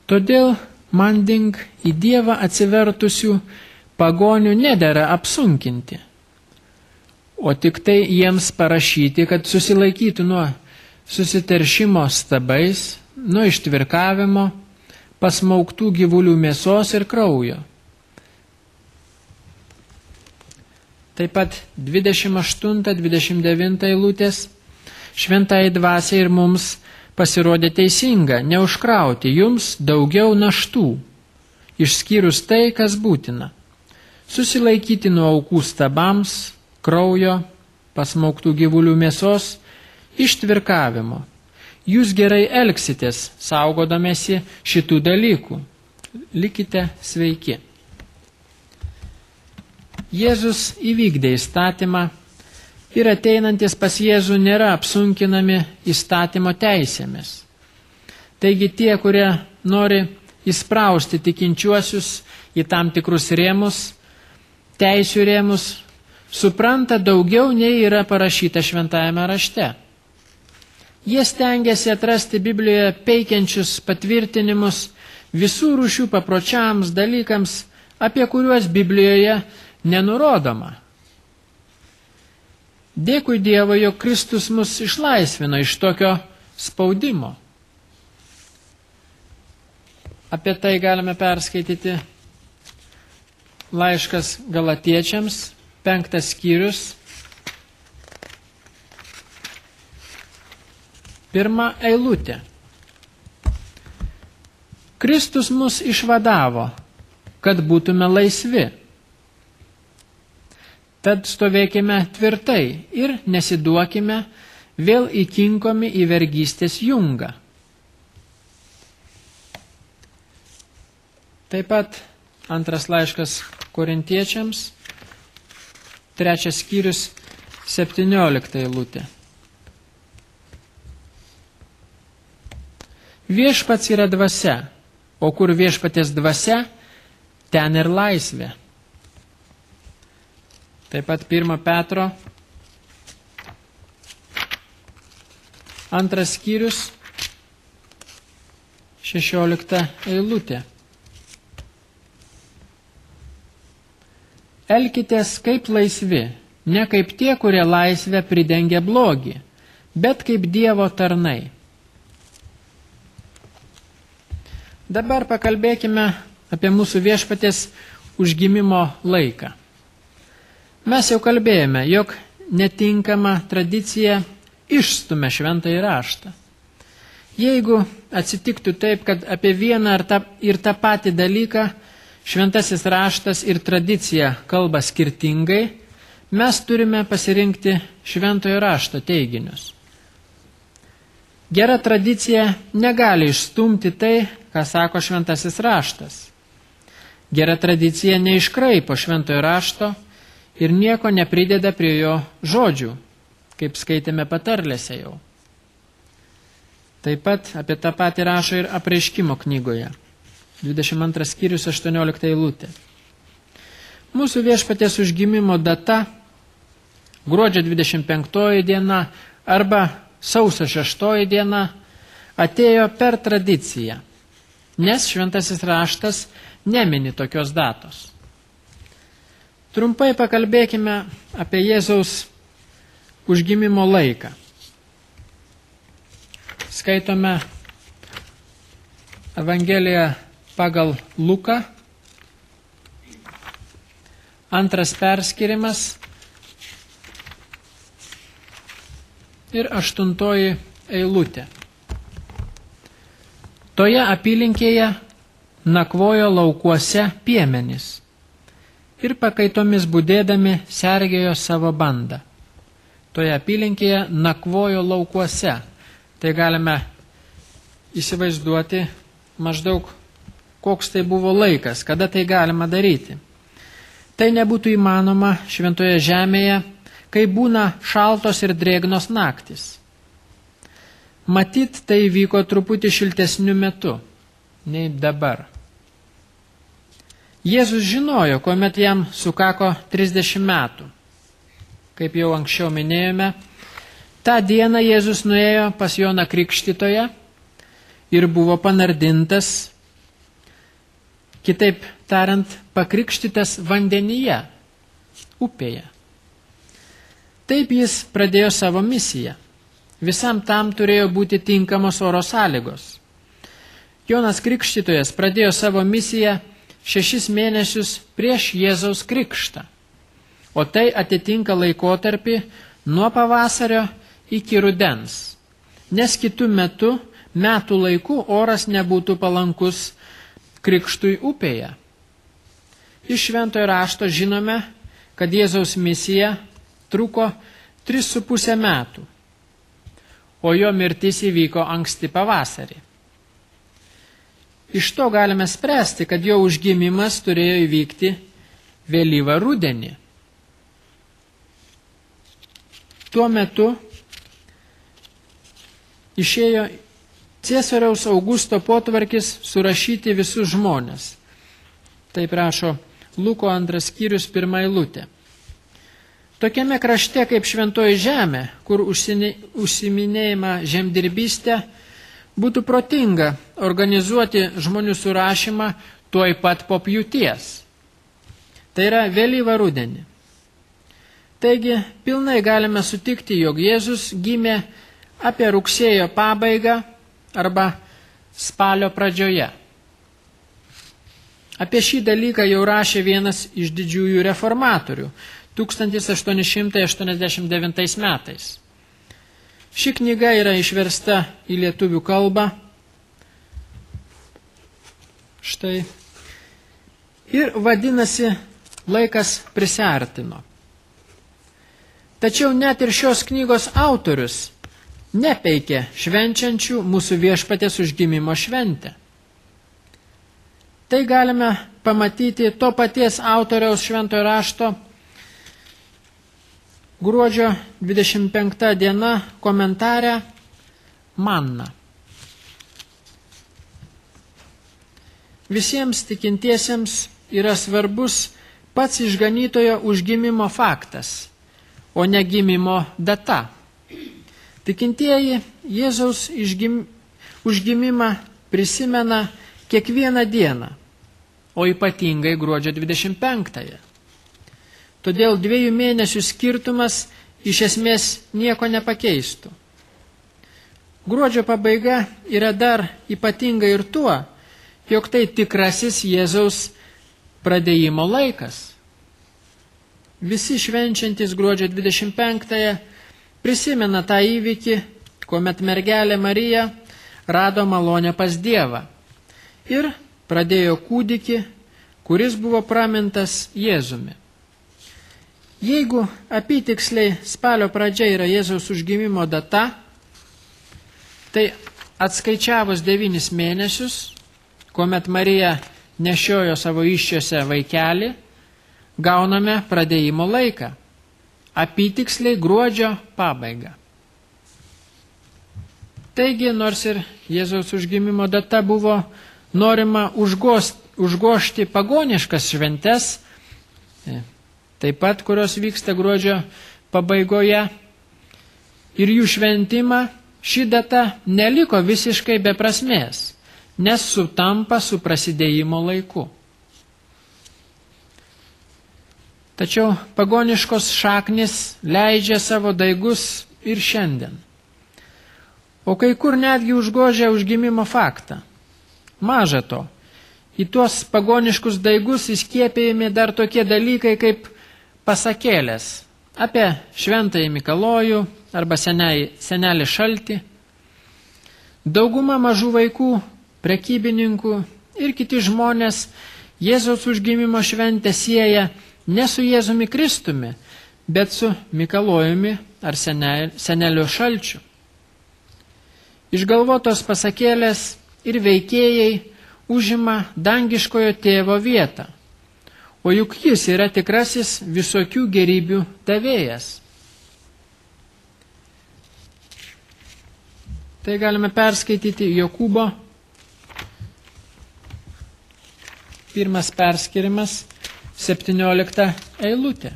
Todėl manding į Dievą atsivertusių pagonių nedera apsunkinti, o tik tai jiems parašyti, kad susilaikytų nuo susiteršimo stabais, nuo ištvirkavimo, pasmauktų gyvulių mėsos ir kraujo. Taip pat dvidešimt aštunta dvidešimt devinta eilutės. Šventai dvasiai ir mums pasirodė teisinga neužkrauti jums daugiau naštų, išskyrus tai, kas būtina. Susilaikyti nuo aukų stabams, kraujo, pasmauktų gyvulių mėsos, ištvirkavimo. Jūs gerai elgsitės, saugodamėsi šitų dalykų. Likite sveiki. Jėzus įvykdė įstatymą ir ateinantis pas Jėzų nėra apsunkinami įstatymo teisėmis. Taigi tie, kurie nori įsprausti tikinčiuosius į tam tikrus rėmus, teisių rėmus, supranta daugiau nei yra parašyta šventajame rašte. Jie stengiasi atrasti Biblijoje peikiančius patvirtinimus visų rūšių papročiams, dalykams, apie kuriuos Biblijoje nenurodoma. Dėkui Dievui, jog Kristus mus išlaisvino iš tokio spaudimo. Apie tai galime perskaityti laiškas Galatiečiams, penktas skyrius, pirma eilutė. Kristus mus išvadavo, kad būtume laisvi. Tad stovėkime tvirtai ir nesiduokime vėl įkinkomi į vergystės jungą. Taip pat antras laiškas Korintiečiams, trečias skyrius, septyniolikta eilutė. Viešpats yra dvasia, o kur viešpaties dvasia, ten ir laisvė. Taip pat pirma Petro, antras skyrius, šešiolikta eilutė. Elkitės kaip laisvi, ne kaip tie, kurie laisvę pridengia blogį, bet kaip Dievo tarnai. Dabar pakalbėkime apie mūsų viešpaties užgimimo laiką. Mes jau kalbėjome, jog netinkama tradicija išstumia šventąjį raštą. Jeigu atsitiktų taip, kad apie vieną ir tą patį dalyką šventasis raštas ir tradicija kalba skirtingai, mes turime pasirinkti šventojo rašto teiginius. Gera tradicija negali išstumti tai, ką sako šventasis raštas. Gera tradicija neiškraipo šventojo rašto ir nieko neprideda prie jo žodžių, kaip skaitėme patarlėse jau. Taip pat apie tą patį rašo ir Apreiškimo knygoje, dvidešimt antras skyrius, aštuoniolikta eilutė. Mūsų viešpaties užgimimo data, gruodžio dvidešimt penktoji diena arba sausio šeštoji diena, atėjo per tradiciją, nes šventasis raštas nemini tokios datos. Trumpai pakalbėkime apie Jėzaus užgimimo laiką. Skaitome Evangeliją pagal Luką, antras perskirimas ir aštuntoji eilutė. Toje apylinkėje nakvojo laukuose piemenys ir pakaitomis budėdami sergėjo savo bandą. Toje apylinkėje nakvojo laukuose. Tai galime įsivaizduoti maždaug, koks tai buvo laikas, kada tai galima daryti. Tai nebūtų įmanoma šventoje žemėje, kai būna šaltos ir drėgnos naktis. Matyt, tai vyko truputį šiltesniu metu nei dabar. Jėzus žinojo, kuomet jam sukako trisdešimt metų. Kaip jau anksčiau minėjome, tą dieną Jėzus nuėjo pas Joną Krikštytoją ir buvo panardintas kitaip tariant, pakrikštytas vandenyje, upėje. Taip jis pradėjo savo misiją. Visam tam turėjo būti tinkamos oro sąlygos. Jonas Krikštytojas pradėjo savo misiją šešis mėnesius prieš Jėzaus krikštą, o tai atitinka laikotarpį nuo pavasario iki rudens, nes kitų metų, metų laikų oras nebūtų palankus krikštui upėje. Iš Šventojo rašto žinome, kad Jėzaus misija truko tris su pusę metų, o jo mirtis įvyko anksti pavasarį. Iš to galime spręsti, kad jo užgimimas turėjo įvykti vėlyvą rudenį. Tuo metu išėjo Ciesoriaus Augusto potvarkis surašyti visus žmones. Taip rašo Luko antras skyrius pirma eilutė. Tokiame krašte kaip Šventoji žemė, kur užsiminėjama žemdirbystė, būtų protinga organizuoti žmonių surašymą tuoj pat po pjūties. Tai yra vėlyvą rudenį. Taigi, pilnai galime sutikti, jog Jėzus gimė apie rugsėjo pabaigą arba spalio pradžioje. Apie šį dalyką jau rašė vienas iš didžiųjų reformatorių tūkstantis aštuoni šimtai aštuoniasdešimt devintais metais. Ši knyga yra išversta į lietuvių kalbą. Štai. Ir vadinasi Laikas prisiartino. Tačiau net ir šios knygos autorius nepeikė švenčiančių mūsų Viešpaties užgimimo šventę. Tai galime pamatyti to paties autoriaus Šventojo rašto gruodžio dvidešimt penkta diena komentare Manna. Visiems tikintiesiems yra svarbus pats išganytojo užgimimo faktas, o ne gimimo data. Tikintieji Jėzaus išgim, užgimimą prisimena kiekvieną dieną, o ypatingai gruodžio dvidešimt penktąją. Todėl dviejų mėnesių skirtumas iš esmės nieko nepakeistų. Gruodžio pabaiga yra dar ypatinga ir tuo, jog tai tikrasis Jėzaus pradėjimo laikas. Visi švenčiantys gruodžio dvidešimt penktąją prisimena tą įvykį, kuomet mergelė Marija rado malonę pas Dievą ir pradėjo kūdikį, kuris buvo pramintas Jėzumi. Jeigu apytiksliai spalio pradžia yra Jėzaus užgimimo data, tai atskaičiavus devynis mėnesius, kuomet Marija nešiojo savo įsčiose vaikelį, gauname pradėjimo laiką, apytiksliai gruodžio pabaigą. Taigi, nors ir Jėzaus užgimimo data buvo norima užgosti, užgošti pagoniškas šventes, taip pat, kurios vyksta gruodžio pabaigoje, ir jų šventimą, ši data neliko visiškai be prasmės, nes sutampa su prasidėjimo laiku. Tačiau pagoniškos šaknis leidžia savo daigus ir šiandien. O kai kur netgi užgožia užgimimo faktą. Maža to, į tuos pagoniškus daigus įskiepėjami dar tokie dalykai kaip pasakėlės apie šventąjį Mikalojų arba senelį, senelį Šaltį. Dauguma mažų vaikų, prekybininkų ir kiti žmonės Jėzaus užgimimo šventę sieja ne su Jėzumi Kristumi, bet su Mikalojumi ar senelio Šalčiu. Išgalvotos pasakėlės ir veikėjai užima dangiškojo tėvo vietą, o juk jis yra tikrasis visokių gerybių davėjas. Tai galime perskaityti Jokūbo, pirmas perskirimas, septyniolikta eilutė.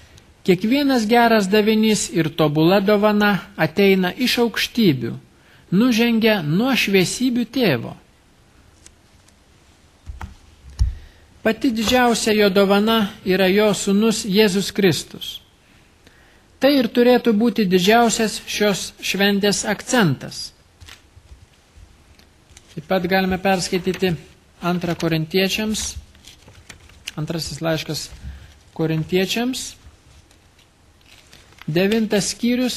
Kiekvienas geras davinys ir tobula dovana ateina iš aukštybių, nužengia nuo šviesybių tėvo. Pati didžiausia jo dovana yra jo sūnus Jėzus Kristus. Tai ir turėtų būti didžiausias šios šventės akcentas. Taip pat galime perskaityti antrą Korintiečiams, antrasis laiškas Korintiečiams, devintas skyrius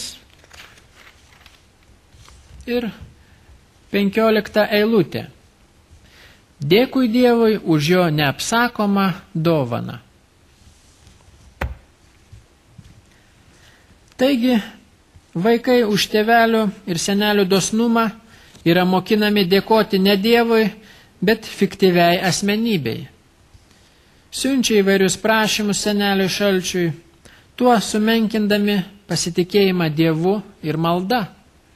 ir penkiolikta eilutė. Dėkui Dievui už jo neapsakomą dovaną. Taigi, vaikai už tėvelių ir senelių dosnumą yra mokinami dėkoti ne Dievui, bet fiktyviai asmenybei. Siunčia įvairius prašymus seneliui šalčiui, tuo sumenkindami pasitikėjimą Dievu ir malda.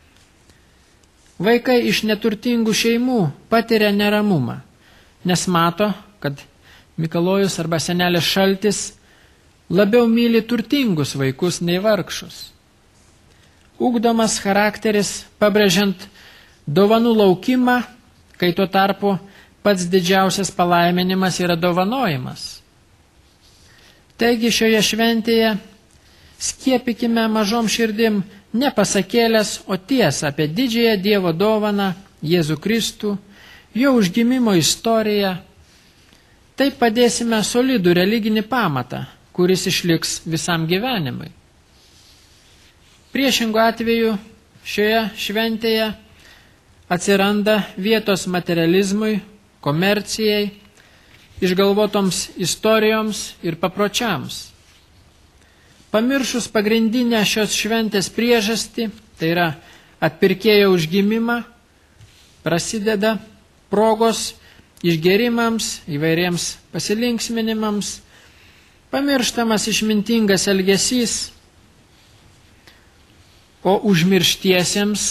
Vaikai iš neturtingų šeimų patiria neramumą, nes mato, kad Mikalojus arba senelis Šaltis labiau myli turtingus vaikus nei vargšus. Ugdomas charakteris, pabrėžiant dovanų laukimą, kai tuo tarpu pats didžiausias palaiminimas yra dovanojimas. Taigi šioje šventėje skiepykime mažom širdim ne pasakėlės, o tiesą apie didžiąją Dievo dovaną, Jėzų Kristų, jo užgimimo istoriją. Taip padėsime solidų religinį pamatą, kuris išliks visam gyvenimui. Priešingų atveju šioje šventėje atsiranda vietos materializmui, komercijai, išgalvotoms istorijoms ir papročiams. Pamiršus pagrindinę šios šventės priežastį, tai yra atpirkėjo užgimimą, prasideda progos išgerimams, įvairiems pasilinksminimams, pamirštamas išmintingas elgesys, o užmirštiesiems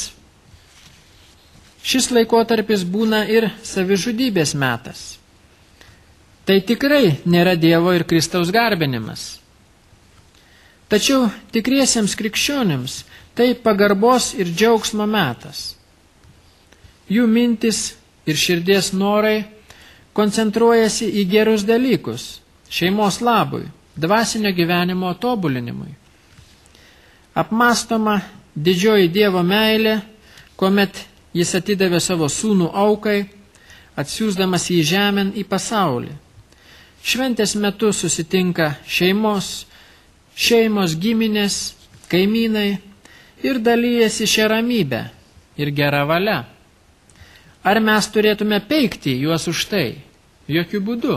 šis laikotarpis būna ir savižudybės metas. Tai tikrai nėra Dievo ir Kristaus garbinimas. Tačiau tikriesiems krikščionims tai pagarbos ir džiaugsmo metas. Jų mintis ir širdies norai koncentruojasi į gerus dalykus, šeimos labui, dvasinio gyvenimo tobulinimui. Apmąstoma didžioji Dievo meilė, kuomet jis atidavė savo sūnų aukai, atsiųsdamas jį žemėn į pasaulį. Šventės metu susitinka šeimos, šeimos giminės, kaimynai ir dalyjasi šią ramybę ir gerą valią. Ar mes turėtume peikti juos už tai? Jokių būdų.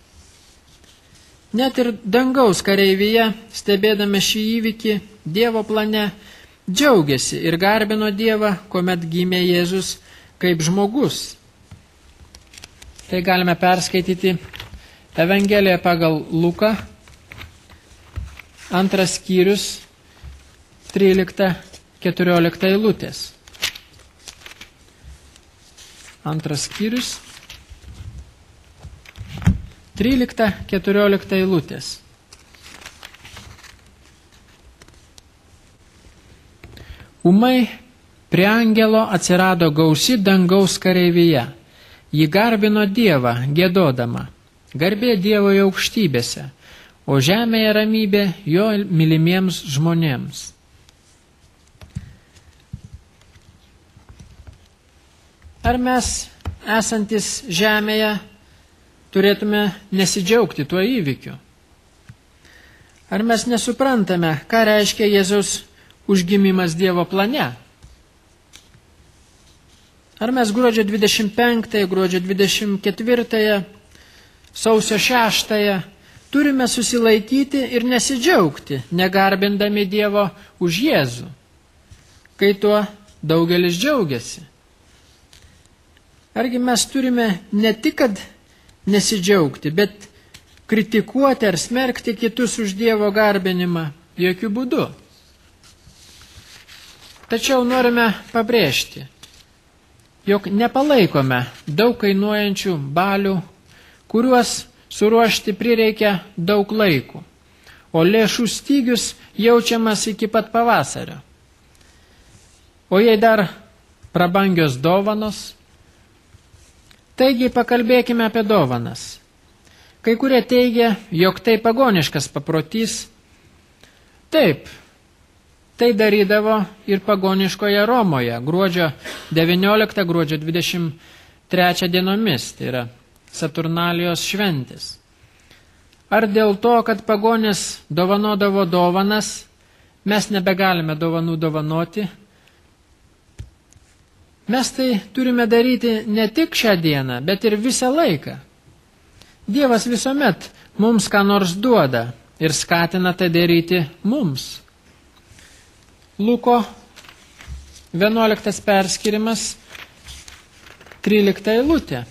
Net ir dangaus kareivyje, stebėdami šį įvykį, Dievo plane džiaugiasi ir garbino Dievą, kuomet gimė Jėzus kaip žmogus. Tai galime perskaityti Evangeliją pagal Luką, antras skyrius, trylikta keturiolikta eilutės. Antras skyrius, trylikta keturiolikta eilutės. Ūmai prie angelo atsirado gausi dangaus kareivyje. Ji garbino Dievą, giedodama: garbė Dievoje aukštybėse, o žemėje ramybė jo mylimiems žmonėms. Ar mes, esantis žemėje, turėtume nesidžiaugti tuo įvykiu? Ar mes nesuprantame, ką reiškia Jėzaus užgimimas Dievo plane? Ar mes gruodžio dvidešimt penktąją, gruodžio dvidešimt ketvirtąją, sausio šeštąją turime susilaikyti ir nesidžiaugti, negarbindami Dievo už Jėzų, kai tuo daugelis džiaugiasi? Argi mes turime ne tik, kad nesidžiaugti, bet kritikuoti ar smerkti kitus už Dievo garbinimą? Jokių būdų. Tačiau norime pabrėžti, jog nepalaikome daug kainuojančių balių, kuriuos suruošti prireikia daug laikų, o lėšų stygius jaučiamas iki pat pavasario. O jei dar prabangios dovanos. Taigi pakalbėkime apie dovanas. Kai kurie teigia, jog tai pagoniškas paprotys. Taip, tai darydavo ir pagoniškoje Romoje, gruodžio devynioliktą, gruodžio dvidešimt trečią dienomis, tai yra Saturnalijos šventės. Ar dėl to, kad pagonis dovanodavo dovanas, mes nebegalime dovanų dovanoti? Mes tai turime daryti ne tik šią dieną, bet ir visą laiką. Dievas visuomet mums ką nors duoda ir skatina tai daryti mums. Luko vienuoliktas perskirimas, trylikta eilutė.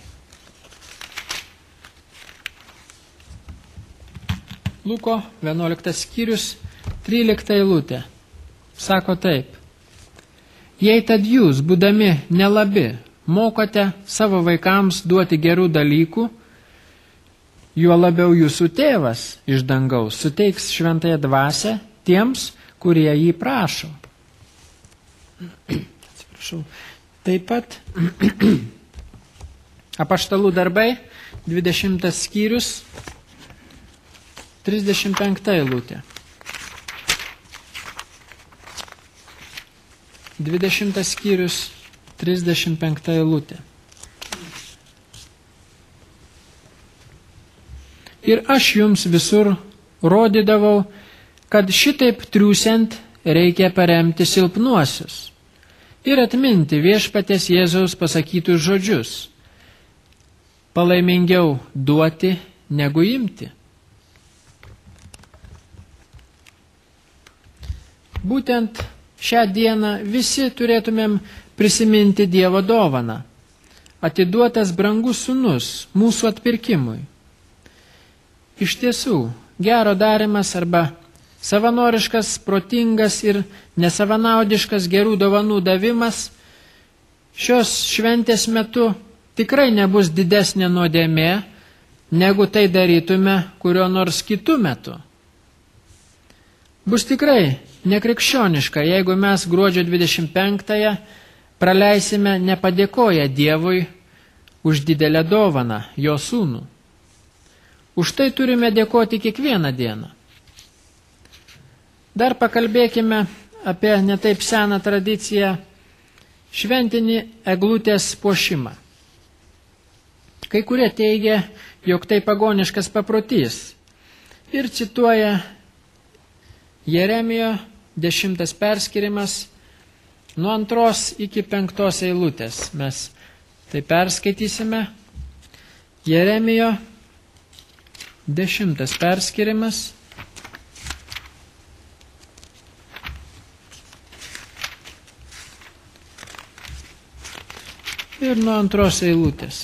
Luko vienuoliktas skyrius, trylikta eilutė. Sako taip. Jei tad jūs, būdami nelabi, mokote savo vaikams duoti gerų dalykų, juo labiau jūsų tėvas iš dangaus suteiks šventąją dvasią tiems, kurie jį prašo. Atsiprašau. Taip pat Apaštalų darbai, dvidešimtas skyrius, trisdešimt penkta eilutė. dvidešimtas skyrius, trisdešimt penkta eilutė. Ir aš jums visur rodydavau, kad šitaip triūsiant reikia paremti silpnuosius ir atminti viešpaties Jėzaus pasakytus žodžius. Palaimingiau duoti negu imti. Būtent šią dieną visi turėtumėm prisiminti Dievo dovaną, atiduotas brangus sūnus mūsų atpirkimui. Iš tiesų, gero darimas arba savanoriškas, protingas ir nesavanaudiškas gerų dovanų davimas šios šventės metu tikrai nebus didesnė nuodėmė, negu tai darytume kurio nors kitų metu. Bus tikrai nekrikščioniška, jeigu mes gruodžio dvidešimt penktąją praleisime nepadėkoję Dievui už didelę dovaną, jo sūnų. Už tai turime dėkoti kiekvieną dieną. Dar pakalbėkime apie netaip seną tradiciją šventinį eglutės puošimą. Kai kurie teigia, jog tai pagoniškas paprotys ir cituoja Jeremijo dešimtas perskirimas nuo antros iki penktos eilutės. Mes tai perskaitysime. Jeremijo dešimtas perskirimas ir nuo antros eilutės.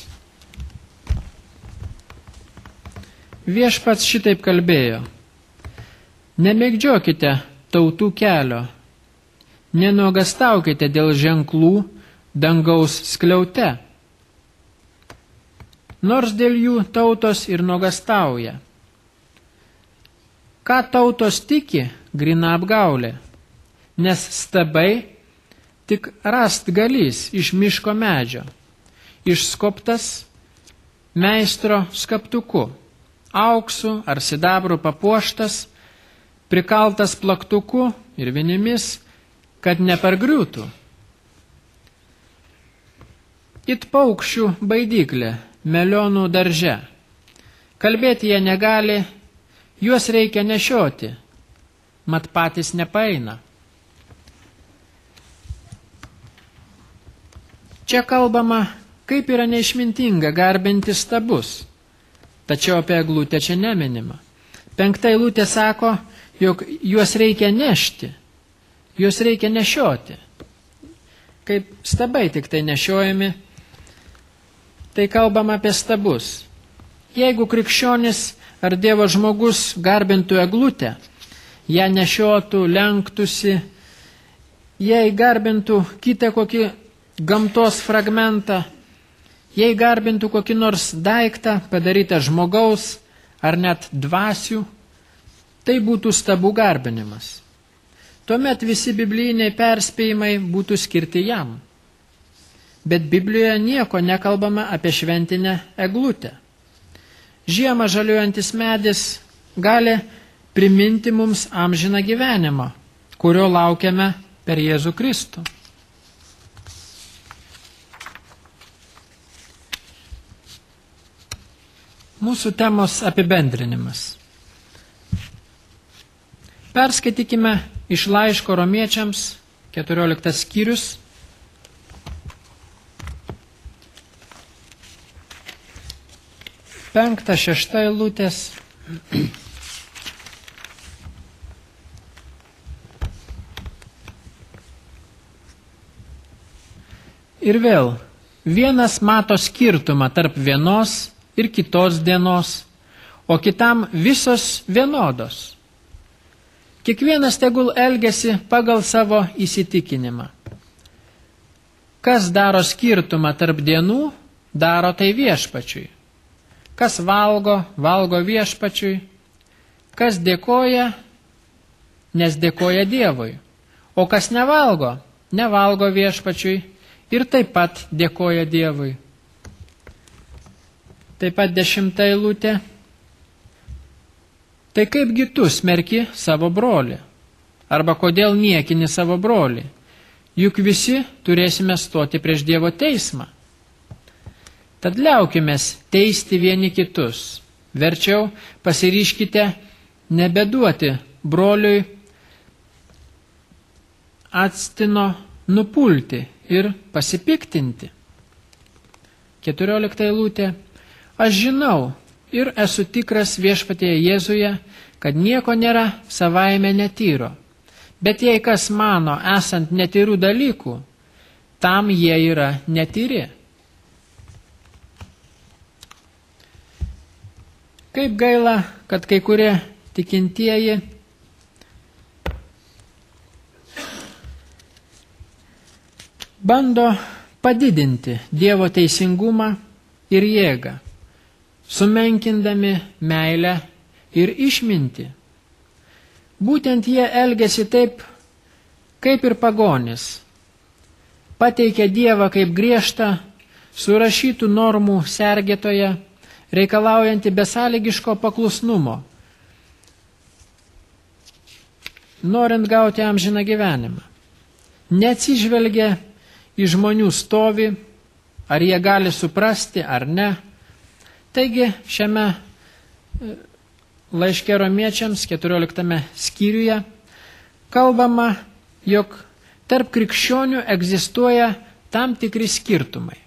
Viešpats šitaip kalbėjo. Nemėgdžiokite tautų kelio, nenuogastaukite dėl ženklų dangaus skliaute, nors dėl jų tautos ir nuogastauja. Ką tautos tiki, grina apgaulė, nes stabai tik rast galys iš miško medžio, išskoptas meistro skaptuku, auksu ar sidabru papuoštas, prikaltas plaktuku ir vinimis, kad nepargriūtų. It paukščių baidyklė, melionų darže. Kalbėti jie negali, juos reikia nešioti, mat patys nepaeina. Čia kalbama, kaip yra neišmintinga garbinti stabus, tačiau apie eglutę čia neminima. Penkta eilutė sako, jog juos reikia nešti, juos reikia nešioti. Kaip stabai tik tai nešiojami, tai kalbama apie stabus. Jeigu krikščionis ar Dievo žmogus garbintų eglutę, ją nešiotų, lenktųsi, jei garbintų kitą kokį gamtos fragmentą, jei garbintų kokį nors daiktą padarytą žmogaus ar net dvasių, tai būtų stabų garbinimas. Tuomet visi biblijiniai perspėjimai būtų skirti jam. bet Biblijoje nieko nekalbama apie šventinę eglutę. Žiemą žaliuojantis medis gali priminti mums amžiną gyvenimą, kurio laukiame per Jėzų Kristų. Mūsų temos apibendrinimas. Perskaitykime iš laiško Romiečiams keturioliktas skyrius. Penkta, šešta eilutės. Ir vėl, vienas mato skirtumą tarp vienos ir kitos dienos, o kitam visos vienodos. Kiekvienas tegul elgiasi pagal savo įsitikinimą. Kas daro skirtumą tarp dienų, daro tai viešpačiui. Kas valgo, valgo viešpačiui. Kas dėkoja, nes dėkoja Dievui. O kas nevalgo, nevalgo viešpačiui ir taip pat dėkoja Dievui. Taip pat dešimta eilutė. Tai kaipgi tu smerki savo brolį? Arba kodėl niekini savo brolį? Juk visi turėsime stoti prieš Dievo teismą. Tad liaukimės teisti vieni kitus. Verčiau pasiryškite nebeduoti broliui atstino nupulti ir pasipiktinti. Keturiolikta eilutė. Aš žinau ir esu tikras viešpatyje Jėzuje, kad nieko nėra savaime netyro. Bet jei kas mano esant netyrų dalykų, tam jie yra netyri. Kaip gaila, kad kai kurie tikintieji bando padidinti Dievo teisingumą ir jėgą, sumenkindami meilę ir išmintį. Būtent jie elgiasi taip, kaip ir pagonis. Pateikia Dievą kaip griežtą, surašytų normų sergėtoją, reikalaujantį besąlygiško paklusnumo, norint gauti amžiną gyvenimą. Neatsižvelgia į žmonių stovį, ar jie gali suprasti ar ne. Taigi šiame laiške Romiečiams keturioliktame skyriuje kalbama, jog tarp krikščionių egzistuoja tam tikri skirtumai.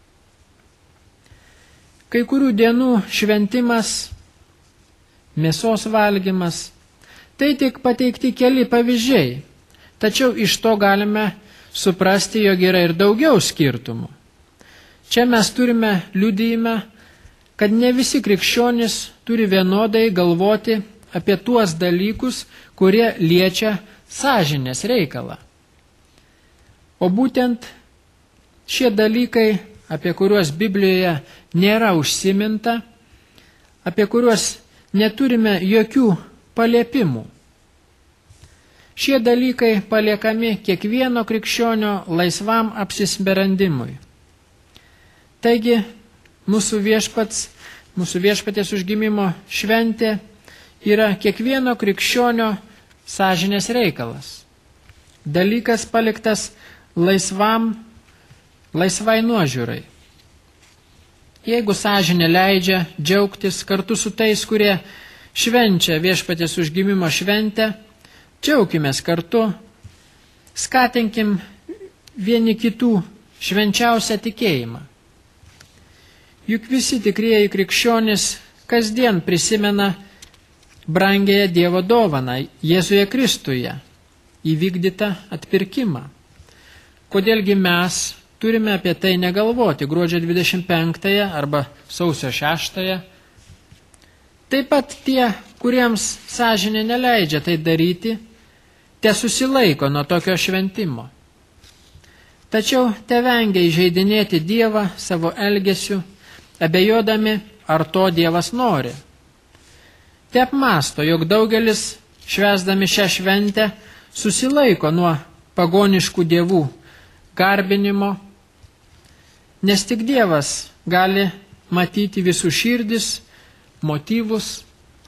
Kai kurių dienų šventimas, mėsos valgymas, tai tik pateikti keli pavyzdžiai, tačiau iš to galime suprasti, jog yra ir daugiau skirtumų. Čia mes turime liudijimą, kad ne visi krikščionys turi vienodai galvoti apie tuos dalykus, kurie liečia sąžinės reikalą. O būtent šie dalykai, apie kuriuos Biblijoje nėra užsiminta, apie kuriuos neturime jokių paliepimų. Šie dalykai paliekami kiekvieno krikščionio laisvam apsisprendimui. Taigi, mūsų viešpats, mūsų viešpaties užgimimo šventė yra kiekvieno krikščionio sąžinės reikalas. Dalykas paliktas laisvam, laisvai nuožiūrai. Jeigu sąžinė leidžia džiaugtis kartu su tais, kurie švenčia viešpaties užgimimo šventę, džiaukimės kartu, skatinkim vieni kitų švenčiausią tikėjimą. Juk visi tikrieji krikščionys kasdien prisimena brangėją Dievo dovaną Jėzuje Kristuje, įvykdytą atpirkimą. Kodėlgi mes turime apie tai negalvoti gruodžio dvidešimt penktąją arba sausio šeštąją? Taip pat tie, kuriems sąžinė neleidžia tai daryti, te susilaiko nuo tokio šventimo. Tačiau te vengia įžeidinėti Dievą savo elgesiu, abejodami, ar to Dievas nori. Te apmąsto, jog daugelis, švęsdami šią šventę, susilaiko nuo pagoniškų dievų garbinimo, nes tik Dievas gali matyti visų širdis, motyvus.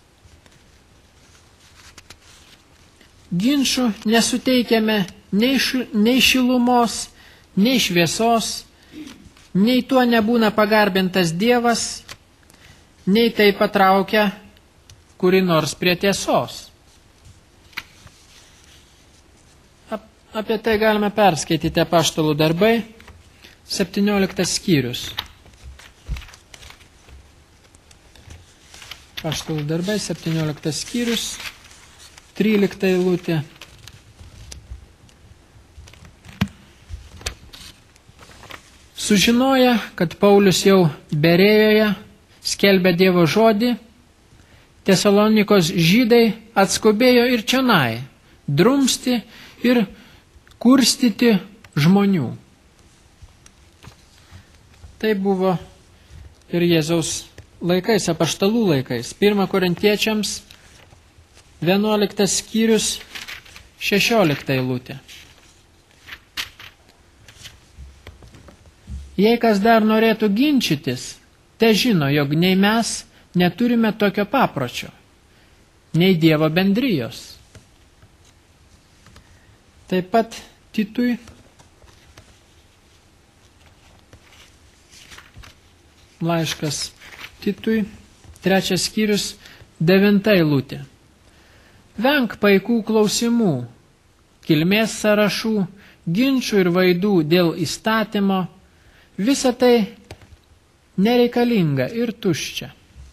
Ginčių nesuteikiame nei, š, nei šilumos, nei šviesos, nei tuo nebūna pagarbintas Dievas, nei tai patraukia kuri nors prie tiesos. Apie tai galime perskaityti Apaštalų darbai, septynioliktas skyrius. Apaštalų darbai, septynioliktas skyrius, trylikta eilutė. Sužinoję, kad Paulius jau Berėjoje skelbė Dievo žodį, Tesalonikos žydai atskubėjo ir čionai, drumsti ir kurstyti žmonių. Tai buvo ir Jėzaus laikais, apaštalų laikais. Pirma Korintiečiams, vienuoliktas skyrius, šešiolikta eilutė. Jei kas dar norėtų ginčytis, te žino, jog nei mes neturime tokio papročio, nei Dievo bendrijos. Taip pat Titui, laiškas Titui, trečias skyrius, devinta eilutė. Venk paikų klausimų, kilmės sąrašų, ginčių ir vaidų dėl įstatymo, visa tai nereikalinga ir tuščia.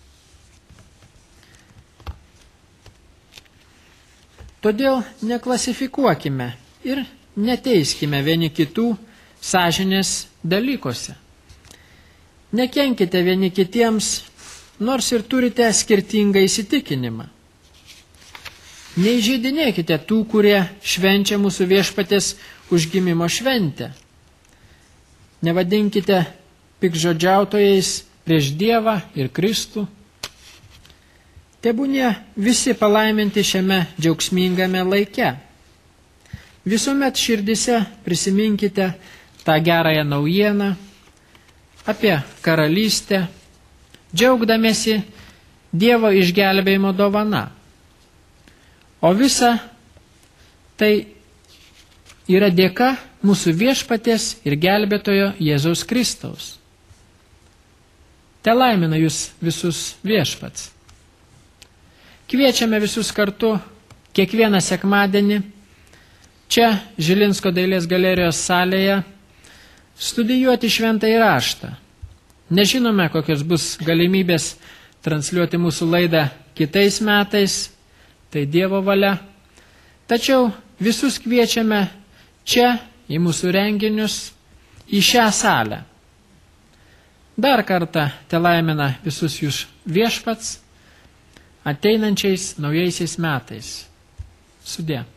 Todėl neklasifikuokime ir neteiskime vieni kitų sąžinės dalykuose. Nekenkite vieni kitiems, nors ir turite skirtingą įsitikinimą. Neįžeidinėkite tų, kurie švenčia mūsų viešpatės užgimimo šventę. Nevadinkite pikžodžiautojais prieš Dievą ir Kristų. Tebūnie visi palaiminti šiame džiaugsmingame laike. Visuomet širdise prisiminkite tą gerąją naujieną apie karalystę, džiaugdamėsi Dievo išgelbėjimo dovana. O visa tai yra dėka mūsų viešpaties ir gelbėtojo Jėzaus Kristaus. Te laimina jūs visus viešpats. Kviečiame visus kartu kiekvieną sekmadienį čia Žilinsko dailės galerijos salėje studijuoti šventąjį raštą. Nežinome, kokios bus galimybės transliuoti mūsų laidą kitais metais, tai Dievo valia. Tačiau visus kviečiame čia į mūsų renginius, į šią salę. Dar kartą te laimina visus jūs viešpats ateinančiais naujaisiais metais. Sudie.